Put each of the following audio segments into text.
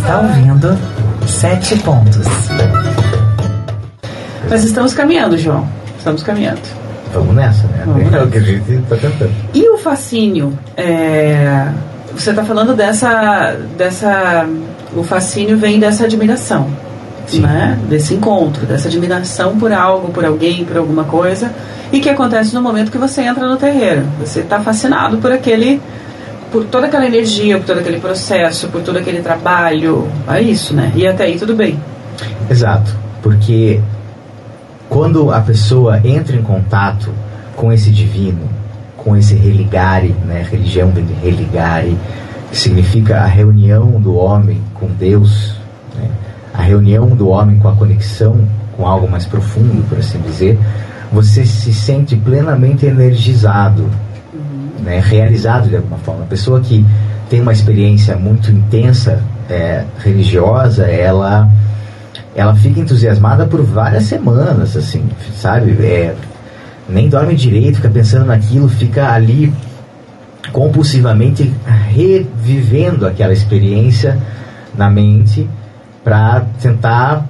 está ouvindo 7 Pontos. Nós estamos caminhando, João. Estamos caminhando. Vamos nessa, né? É o que a gente está tentando. E o fascínio? Você está falando o fascínio vem dessa admiração, né? Desse encontro, dessa admiração por algo, por alguém, por alguma coisa, e que acontece no momento que você entra no terreiro. Você está fascinado por toda aquela energia, por todo aquele processo, por todo aquele trabalho. É isso, né? E até aí tudo bem. Exato, porque quando a pessoa entra em contato com esse divino, com esse religare, né? Religião vem de religare, que significa a reunião do homem com Deus, né? A reunião do homem com a conexão com algo mais profundo, por assim dizer, você se sente plenamente energizado, né? Realizado de alguma forma. A pessoa que tem uma experiência muito intensa, religiosa, ela fica entusiasmada por várias semanas, assim, sabe? Nem dorme direito, fica pensando naquilo, fica ali compulsivamente revivendo aquela experiência na mente para tentar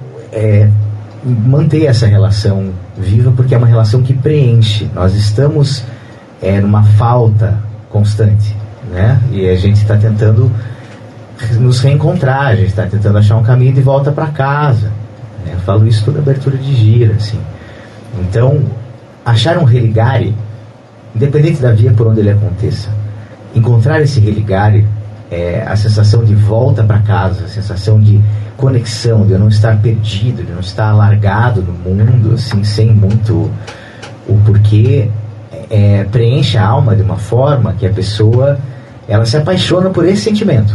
manter essa relação viva, porque é uma relação que preenche. Nós estamos numa falta constante, né? E a gente está tentando nos reencontrar, a gente está tentando achar um caminho de volta para casa, né? Eu falo isso toda abertura de gira, assim. Então, achar um religare, independente da via por onde ele aconteça, encontrar esse religare, a sensação de volta para casa, a sensação de conexão, de eu não estar perdido, de não estar largado no mundo, assim, sem muito o porquê, preenche a alma de uma forma que a pessoa ela se apaixona por esse sentimento.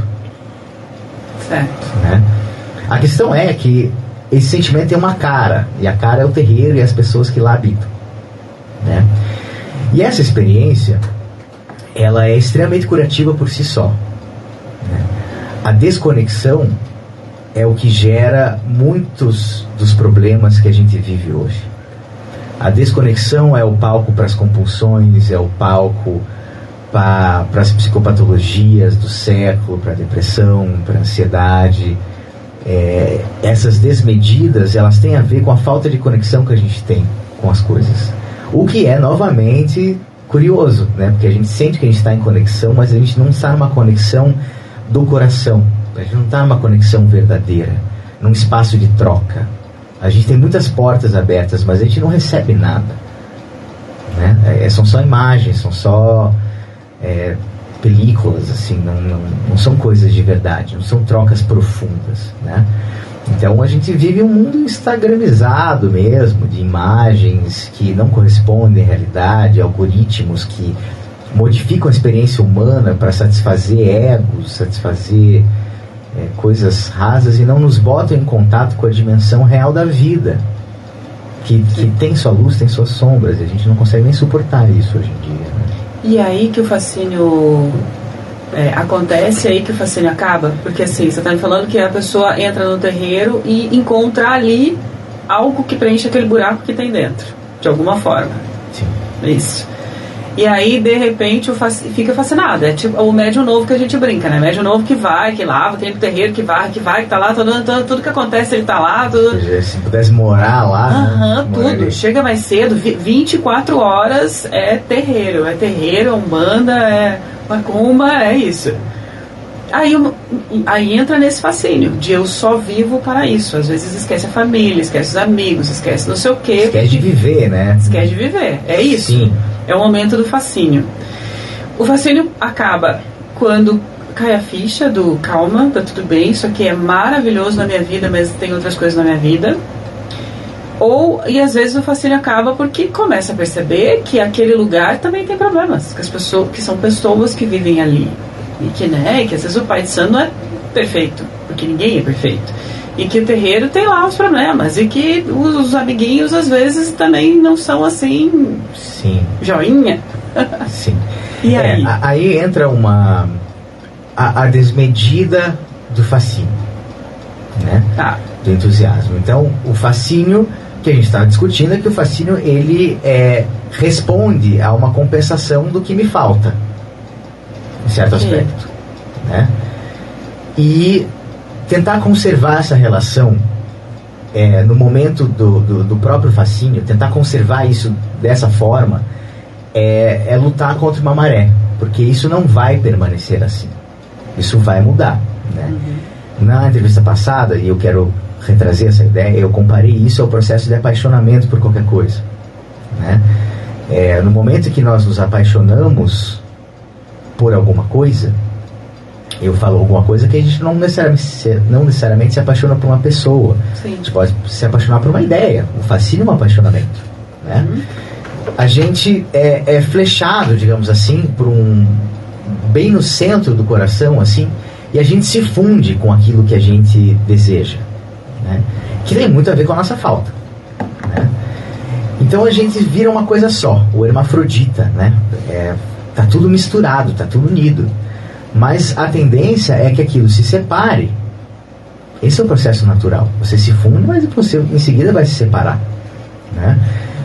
Certo. Né? A questão é que esse sentimento tem uma cara, e a cara é o terreiro e as pessoas que lá habitam, né? E essa experiência ela é extremamente curativa por si só, né? A desconexão é o que gera muitos dos problemas que a gente vive hoje. A desconexão é o palco para as compulsões, é o palco para as psicopatologias do século, para a depressão, para a ansiedade. Essas desmedidas, elas têm a ver com a falta de conexão que a gente tem com as coisas. O que é, novamente, curioso, né? Porque a gente sente que a gente está em conexão, mas a gente não está numa conexão do coração. A gente não está numa conexão verdadeira, num espaço de troca. A gente tem muitas portas abertas, mas a gente não recebe nada, né? São só imagens, são só películas, assim, não são coisas de verdade, não são trocas profundas, né? Então a gente vive um mundo instagramizado mesmo, de imagens que não correspondem à realidade, algoritmos que modificam a experiência humana para satisfazer egos, satisfazer coisas rasas, e não nos botam em contato com a dimensão real da vida, que tem sua luz, tem suas sombras, e a gente não consegue nem suportar isso hoje em dia, né? E aí que o fascínio acontece, aí que o fascínio acaba, porque assim, você está me falando que a pessoa entra no terreiro e encontra ali algo que preenche aquele buraco que tem dentro, de alguma forma. Sim. Isso. E aí, de repente, fica fascinado. É tipo o médium novo que a gente brinca, né? Médium novo que vai, que lava, que tem no terreiro, que tá lá, tudo que acontece, ele tá lá. Tudo... Se pudesse morar lá, tudo. Chega mais cedo, 24 horas é terreiro, é umbanda, é macumba, é isso. Aí entra nesse fascínio de eu só vivo para isso. Às vezes esquece a família, esquece os amigos, esquece não sei o quê. Esquece de viver, né? Esquece de viver, é isso. Sim. É o momento do fascínio. O fascínio acaba quando cai a ficha do calma, tá tudo bem, isso aqui é maravilhoso na minha vida, mas tem outras coisas na minha vida. E às vezes o fascínio acaba porque começa a perceber que aquele lugar também tem problemas, que são pessoas que vivem ali. E que às vezes o pai de santo não é perfeito, porque ninguém é perfeito. E que o terreiro tem lá os problemas. E que os amiguinhos às vezes também não são assim. Sim. Joinha. Sim. E aí? Aí entra a desmedida do fascínio, né? Tá. Do entusiasmo. Então, o fascínio que a gente está discutindo é que o fascínio ele responde a uma compensação do que me falta, em certo aspecto, né? E tentar conservar essa relação no momento do próprio fascínio, tentar conservar isso dessa forma, é lutar contra uma maré, porque isso não vai permanecer assim, isso vai mudar, né? Na entrevista passada, e eu quero retrazer essa ideia, eu comparei isso ao processo de apaixonamento por qualquer coisa, né? No momento que nós nos apaixonamos por alguma coisa, eu falo alguma coisa que a gente não necessariamente se apaixona por uma pessoa. Sim. A gente pode se apaixonar por uma ideia. O fascínio é um apaixonamento, né? A gente é flechado, digamos assim, por bem no centro do coração, assim, e a gente se funde com aquilo que a gente deseja, né? Que tem muito a ver com a nossa falta, né? Então a gente vira uma coisa só, o hermafrodita, né? Tá tudo misturado, tá tudo unido. Mas a tendência é que aquilo se separe. Esse é o processo natural. Você se funde, mas você em seguida vai se separar, né?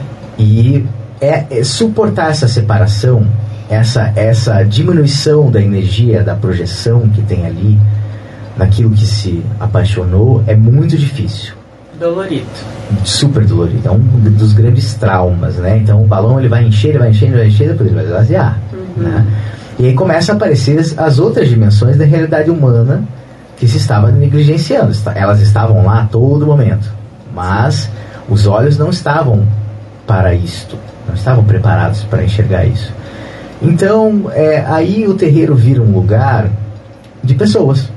E suportar essa separação, essa diminuição da energia, da projeção que tem ali, naquilo que se apaixonou, é muito difícil. Dolorido. Super dolorido. É um dos grandes traumas, né? Então o balão ele vai encher, depois ele vai esvaziar, né? E aí começam a aparecer as outras dimensões da realidade humana que se estava negligenciando. Elas estavam lá a todo momento, mas os olhos não estavam para isto, não estavam preparados para enxergar isso. Então aí o terreiro vira um lugar de pessoas,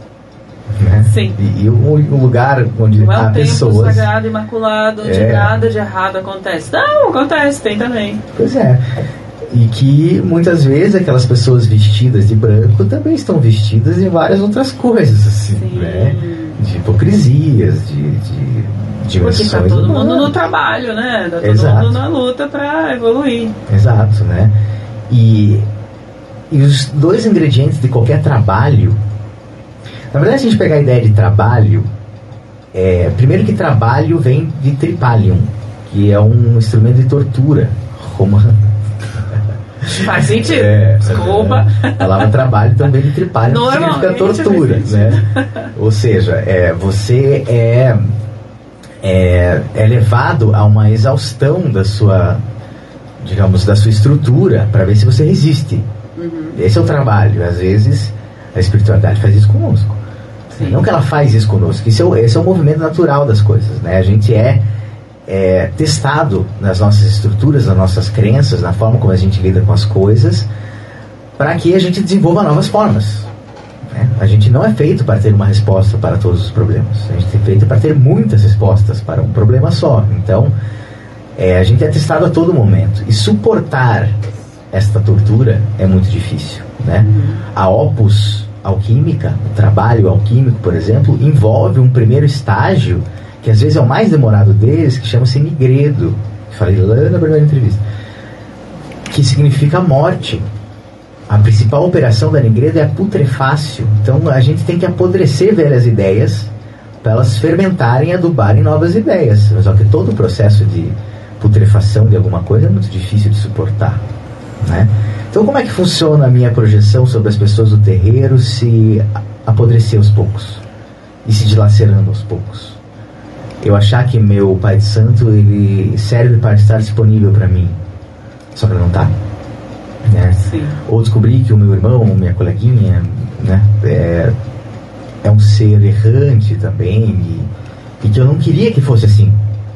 né? Sim. E um lugar onde não há pessoas. Não é um templo sagrado, imaculado, onde nada de errado acontece. Não, acontece, tem também. Pois é. E que muitas vezes aquelas pessoas vestidas de branco também estão vestidas de várias outras coisas, assim, né? De hipocrisias, de dimensões. Porque tá todo mundo no trabalho, né? Tá todo mundo na luta para evoluir. Exato, né? E os dois ingredientes de qualquer trabalho, na verdade, se a gente pegar a ideia de trabalho, primeiro que trabalho vem de tripalium, que é um instrumento de tortura romano. Faz sentido. Desculpa. A palavra trabalho também de tripalium significa tortura, né? Ou seja, você é levado a uma exaustão da sua, digamos, da sua estrutura para ver se você resiste. Esse é o trabalho. Às vezes a espiritualidade faz isso conosco. Sim. Não que ela faz isso conosco. Esse é o movimento natural das coisas, né? A gente é testado nas nossas estruturas, nas nossas crenças, na forma como a gente lida com as coisas, para que a gente desenvolva novas formas, né? A gente não é feito para ter uma resposta para todos os problemas. A gente é feito para ter muitas respostas para um problema só. Então, a gente é testado a todo momento. E suportar esta tortura é muito difícil, né? A opus alquímica, o trabalho alquímico, por exemplo, envolve um primeiro estágio que às vezes é o mais demorado deles, que chama-se nigredo, que falei lá na primeira entrevista, que significa morte. A principal operação da nigredo é a putrefácio. Então a gente tem que apodrecer velhas ideias para elas fermentarem e adubarem novas ideias. Só que todo o processo de putrefação de alguma coisa é muito difícil de suportar, né? Então como é que funciona a minha projeção sobre as pessoas do terreiro se apodrecer aos poucos e se dilacerando aos poucos? Eu achar que meu Pai de Santo ele serve para estar disponível para mim, só que não está, né? Ou descobrir que o meu irmão, minha coleguinha, né, é um ser errante também e que eu não queria que fosse assim.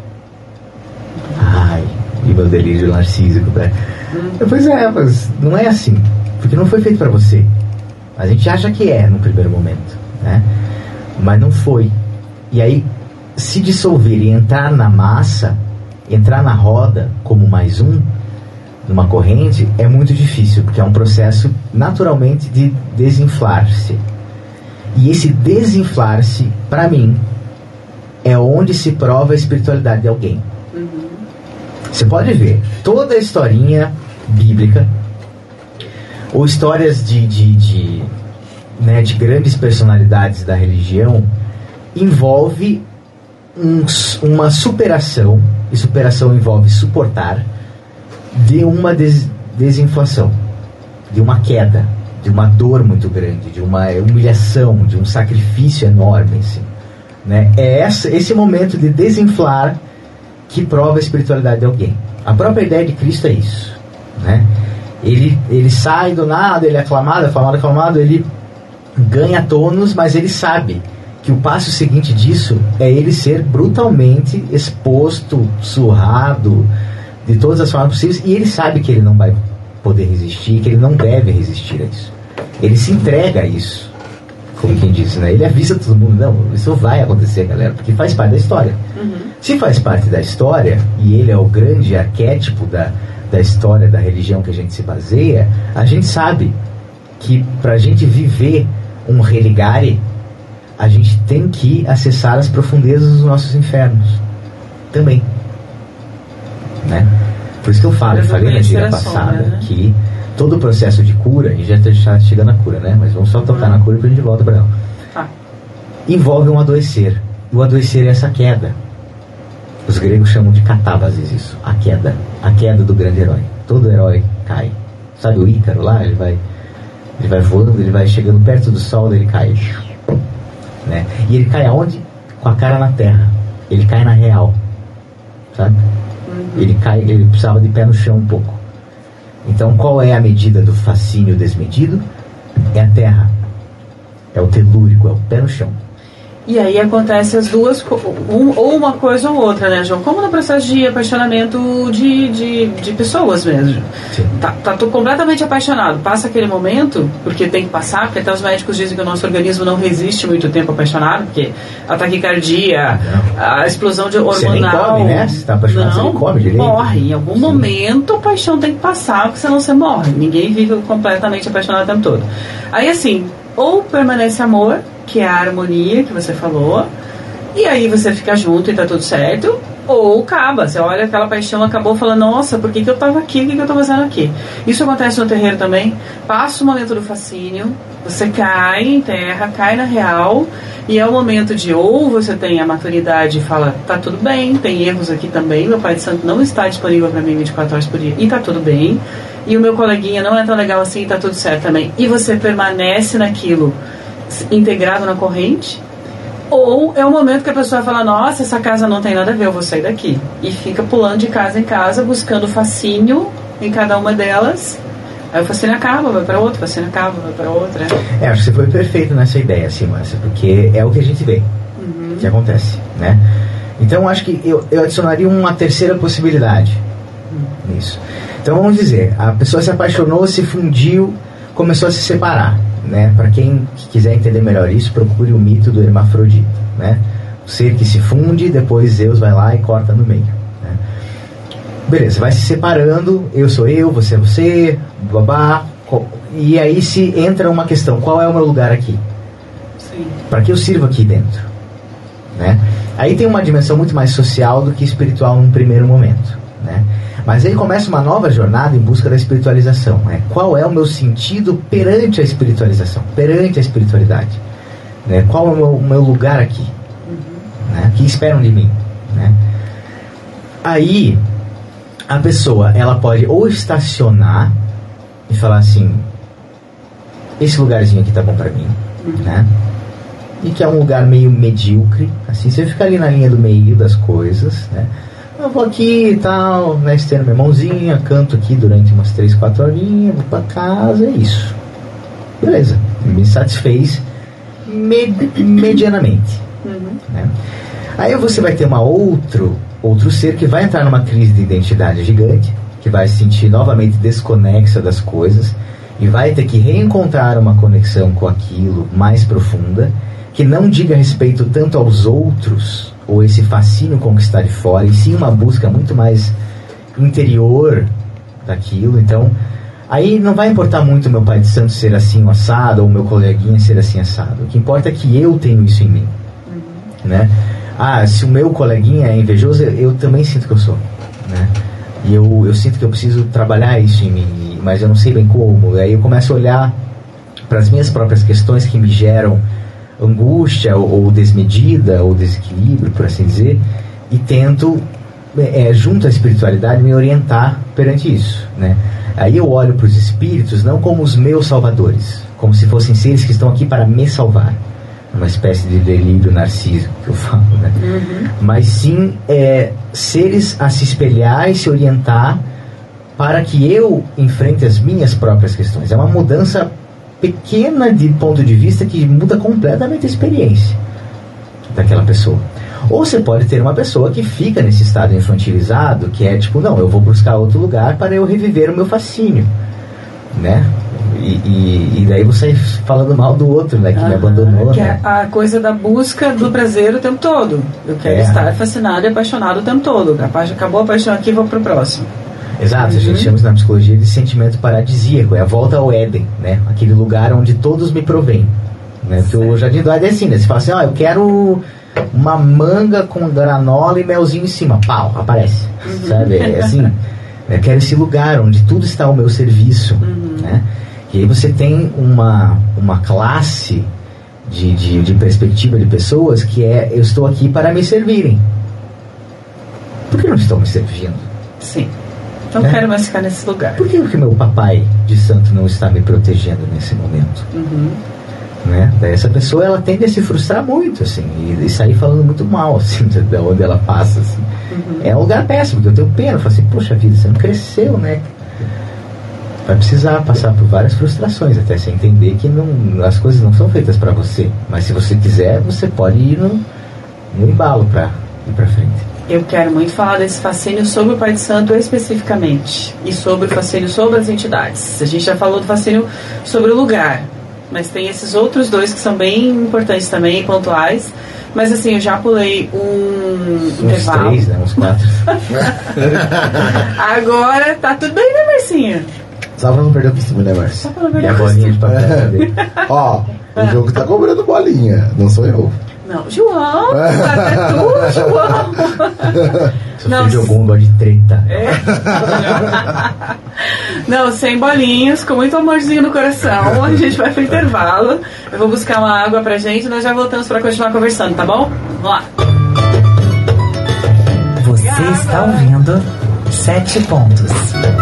Ai, e meu delírio narcísico, né? Pois mas não é assim, porque não foi feito para você. A gente acha que no primeiro momento, né? Mas não foi. E aí se dissolver e entrar na massa, entrar na roda como mais um, numa corrente, é muito difícil, porque é um processo naturalmente de desinflar-se. E esse desinflar-se, para mim, é onde se prova a espiritualidade de alguém. Você pode ver toda a historinha bíblica ou histórias de grandes personalidades da religião, envolve uma superação, e superação envolve suportar, de uma desinflação, de uma queda, de uma dor muito grande, de uma humilhação, de um sacrifício enorme, assim, né? É esse momento de desinflar que prova a espiritualidade de alguém. A própria ideia de Cristo é isso, né? Ele sai do nada, ele é aclamado, ele ganha tônus, mas ele sabe que o passo seguinte disso é ele ser brutalmente exposto, surrado, de todas as formas possíveis, e ele sabe que ele não vai poder resistir, que ele não deve resistir a isso. Ele se entrega a isso, como quem disse, né? Ele avisa todo mundo, não, isso vai acontecer, galera, porque faz parte da história. Se faz parte da história, e ele é o grande arquétipo da história, da religião que a gente se baseia, a gente sabe que pra gente viver um religare, a gente tem que acessar as profundezas dos nossos infernos também, né? Por isso que eu falei na gira passada, né, que todo o processo de cura, e já está chegando a cura, né? Mas vamos só tocar na cura e depois a gente volta para ela. Envolve um adoecer. E o adoecer é essa queda. Os gregos chamam de catábasis isso, a queda do grande herói. Todo herói cai. Sabe o Ícaro lá? Ele vai voando, ele vai chegando perto do sol, daí ele cai, né? E ele cai aonde? Com a cara na terra. Ele cai na real, sabe? Ele precisava de pé no chão um pouco. Então qual é a medida do fascínio desmedido? É a terra, é o telúrico, é o pé no chão. E aí acontece as duas, ou uma coisa ou outra, né, João? Como no processo de apaixonamento de pessoas mesmo. Tô completamente apaixonado. Passa aquele momento, porque tem que passar, porque até os médicos dizem que o nosso organismo não resiste muito tempo apaixonado, porque a taquicardia, a explosão de hormonal... Você nem come, né? Você tá apaixonado, você nem come direito. Morre. Em algum momento a paixão tem que passar, porque senão você morre. Ninguém vive completamente apaixonado o tempo todo. Aí assim, ou permanece amor, que é a harmonia que você falou, e aí você fica junto e tá tudo certo, ou acaba, você olha aquela paixão, acabou falando, nossa, por que eu tava aqui, o que eu tô fazendo aqui? Isso acontece no terreiro também. Passa o momento do fascínio, você cai em terra, cai na real, e é o momento de, ou você tem a maturidade e fala, tá tudo bem, tem erros aqui também, meu Pai de Santo não está disponível para mim 24 horas por dia, e tá tudo bem, e o meu coleguinha não é tão legal assim, e tá tudo certo também, e você permanece naquilo, integrado na corrente, ou é o momento que a pessoa fala, nossa, essa casa não tem nada a ver, eu vou sair daqui, e fica pulando de casa em casa, buscando fascínio em cada uma delas. Aí o fascínio acaba, vai para outra, o fascínio acaba, vai para outra. Acho que você foi perfeito nessa ideia, assim, Márcia, porque é o que a gente vê, que acontece, né? Então acho que eu adicionaria uma terceira possibilidade nisso. Então vamos dizer, a pessoa se apaixonou, se fundiu, começou a se separar, né? Para quem quiser entender melhor isso, procure o mito do hermafrodita, né? O ser que se funde, depois Zeus vai lá e corta no meio, né? Beleza, vai se separando, eu sou eu, você é você, babá, e aí se entra uma questão, qual é o meu lugar aqui? Para que eu sirvo aqui dentro, né? Aí tem uma dimensão muito mais social do que espiritual num primeiro momento, né? Mas aí começa uma nova jornada em busca da espiritualização, né? Qual é o meu sentido perante a espiritualização, perante a espiritualidade, né? Qual é o meu lugar aqui, né? O que esperam de mim, né? Aí a pessoa, ela pode ou estacionar e falar assim, esse lugarzinho aqui tá bom pra mim, né? E que é um lugar meio medíocre, assim, você fica ali na linha do meio das coisas, né? Eu vou aqui e tal, né, estendo minha mãozinha, canto aqui durante umas 3, 4 horinhas, vou pra casa, é isso. Beleza, me satisfez medianamente. Né? Aí você vai ter outro ser que vai entrar numa crise de identidade gigante, que vai se sentir novamente desconexa das coisas, e vai ter que reencontrar uma conexão com aquilo mais profunda, que não diga respeito tanto aos outros, ou esse fascínio conquistar de fora, e sim uma busca muito mais interior daquilo. Então, aí não vai importar muito o meu pai de santo ser assim um assado, ou o meu coleguinha ser assim assado. O que importa é que eu tenho isso em mim, né? Se o meu coleguinha é invejoso, eu também sinto que eu sou, né? E eu sinto que eu preciso trabalhar isso em mim, mas eu não sei bem como. Aí eu começo a olhar para as minhas próprias questões que me geram angústia ou desmedida ou desequilíbrio, por assim dizer, e tento junto à espiritualidade me orientar perante isso, né? Aí eu olho para os espíritos não como os meus salvadores, como se fossem seres que estão aqui para me salvar. Uma espécie de delírio narcísico que eu falo, né? Mas sim seres a se espelhar e se orientar para que eu enfrente as minhas próprias questões. É uma mudança pequena de ponto de vista que muda completamente a experiência daquela pessoa. Ou você pode ter uma pessoa que fica nesse estado infantilizado, que é tipo, não, eu vou buscar outro lugar para eu reviver o meu fascínio, né? E daí você falando mal do outro, né, que me abandonou, que né? é a coisa da busca do prazer o tempo todo. Eu quero estar fascinado e apaixonado o tempo todo. Acabou a paixão aqui, vou pro próximo. Exato, a gente chama isso na psicologia de sentimento paradisíaco, é a volta ao Éden, né? Aquele lugar onde todos me provêm, né? Porque o Jardim do Éden é assim, né? Você fala assim, eu quero uma manga com granola e melzinho em cima, pau, aparece, sabe? É assim, eu quero esse lugar onde tudo está ao meu serviço, né? E aí você tem uma classe de perspectiva de pessoas que eu estou aqui para me servirem. Por que não estão me servindo? Sim. Não quero mais ficar nesse lugar. Por que o meu papai de santo não está me protegendo nesse momento? Né? Daí essa pessoa ela tende a se frustrar muito, assim, e sair falando muito mal, assim, de onde ela passa, assim. É um lugar péssimo, porque eu tenho pena. Eu falo assim, poxa vida, você não cresceu, né? Vai precisar passar por várias frustrações até você entender que as coisas não são feitas para você, mas se você quiser, você pode ir no embalo para ir para frente. Eu quero muito falar desse fascínio sobre o Pai de Santo especificamente, e sobre o fascínio sobre as entidades. A gente já falou do fascínio sobre o lugar, mas tem esses outros dois que são bem importantes também, pontuais. Mas assim, eu já pulei um intervalo. Uns 3, né? Uns 4. Agora tá tudo bem, né, Marcinho? Só pra não perder o costume, né, Marcio? Só pra não perder E a o bolinha costume. de papel dele. Ó, o jogo tá cobrando bolinha, não sou eu. Não, João, até tu, João. Seu filho jogou um dó de treta. Não, sem bolinhos, com muito amorzinho no coração. A gente vai pro intervalo. Eu vou buscar uma água pra gente e nós já voltamos pra continuar conversando, tá bom? Vamos lá. Você está ouvindo 7 pontos.